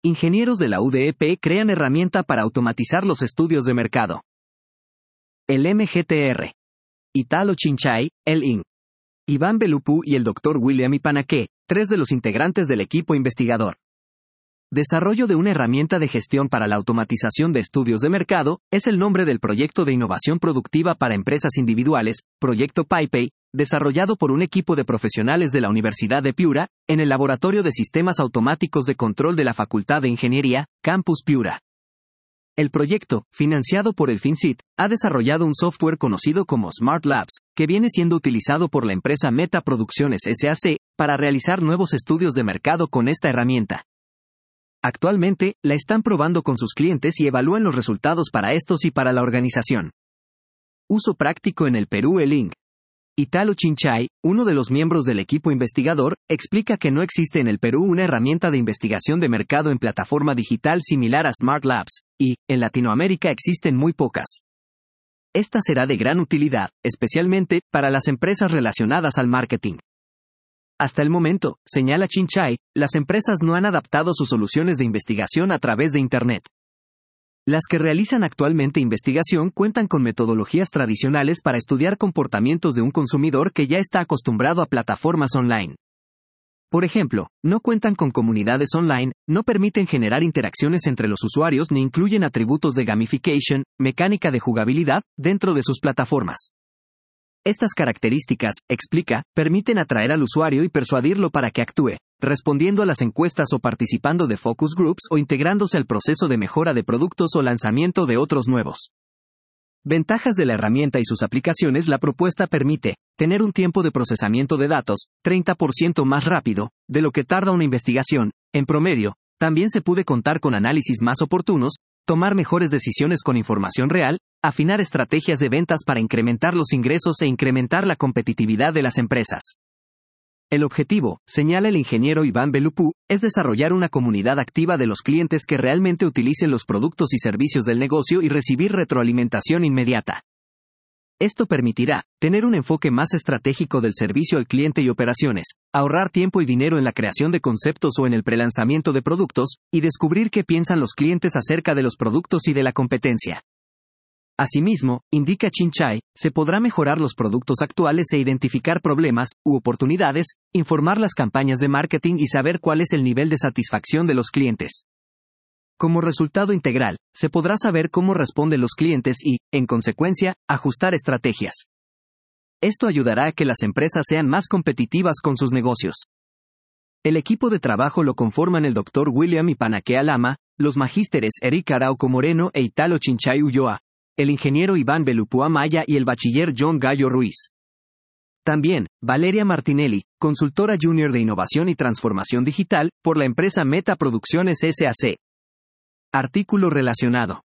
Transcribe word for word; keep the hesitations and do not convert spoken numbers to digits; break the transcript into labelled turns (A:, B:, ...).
A: ingenieros de la U D E P crean herramienta para automatizar los estudios de mercado. El M G T R. Italo Chinchai, el I N Iván Belupú y el doctor William Ipanaque, tres de los integrantes del equipo investigador. Desarrollo de una herramienta de gestión para la automatización de estudios de mercado, es el nombre del proyecto de innovación productiva para empresas individuales, Proyecto PyPay, desarrollado por un equipo de profesionales de la Universidad de Piura, en el Laboratorio de Sistemas Automáticos de Control de la Facultad de Ingeniería, Campus Piura. El proyecto, financiado por el FinCit, ha desarrollado un software conocido como Smart Labs, que viene siendo utilizado por la empresa Meta Producciones S A C, para realizar nuevos estudios de mercado con esta herramienta. Actualmente, la están probando con sus clientes y evalúan los resultados para estos y para la organización. Uso práctico en el Perú. El I N Italo Chinchai, uno de los miembros del equipo investigador, explica que no existe en el Perú una herramienta de investigación de mercado en plataforma digital similar a Smart Labs, y, en Latinoamérica existen muy pocas. Esta será de gran utilidad, especialmente, para las empresas relacionadas al marketing. Hasta el momento, señala Chinchai, las empresas no han adaptado sus soluciones de investigación a través de Internet. Las que realizan actualmente investigación cuentan con metodologías tradicionales para estudiar comportamientos de un consumidor que ya está acostumbrado a plataformas online. Por ejemplo, no cuentan con comunidades online, no permiten generar interacciones entre los usuarios ni incluyen atributos de gamification, mecánica de jugabilidad, dentro de sus plataformas. Estas características, explica, permiten atraer al usuario y persuadirlo para que actúe, respondiendo a las encuestas o participando de focus groups o integrándose al proceso de mejora de productos o lanzamiento de otros nuevos. Ventajas de la herramienta y sus aplicaciones. La propuesta permite tener un tiempo de procesamiento de datos treinta por ciento más rápido de lo que tarda una investigación, en promedio. También se puede contar con análisis más oportunos, tomar mejores decisiones con información real, afinar estrategias de ventas para incrementar los ingresos e incrementar la competitividad de las empresas. El objetivo, señala el ingeniero Iván Belupú, es desarrollar una comunidad activa de los clientes que realmente utilicen los productos y servicios del negocio y recibir retroalimentación inmediata. Esto permitirá tener un enfoque más estratégico del servicio al cliente y operaciones, ahorrar tiempo y dinero en la creación de conceptos o en el prelanzamiento de productos, y descubrir qué piensan los clientes acerca de los productos y de la competencia. Asimismo, indica Chinchai, se podrá mejorar los productos actuales e identificar problemas u oportunidades, informar las campañas de marketing y saber cuál es el nivel de satisfacción de los clientes. Como resultado integral, se podrá saber cómo responden los clientes y, en consecuencia, ajustar estrategias. Esto ayudará a que las empresas sean más competitivas con sus negocios. El equipo de trabajo lo conforman el doctor William Ipanaque Alama, los magísteres Eric Arauco Moreno e Italo Chinchai Ulloa, el ingeniero Iván Belupú Amaya y el bachiller John Gallo Ruiz. También, Valeria Martinelli, consultora junior de innovación y transformación digital, por la empresa Meta Producciones S A C. Artículo relacionado.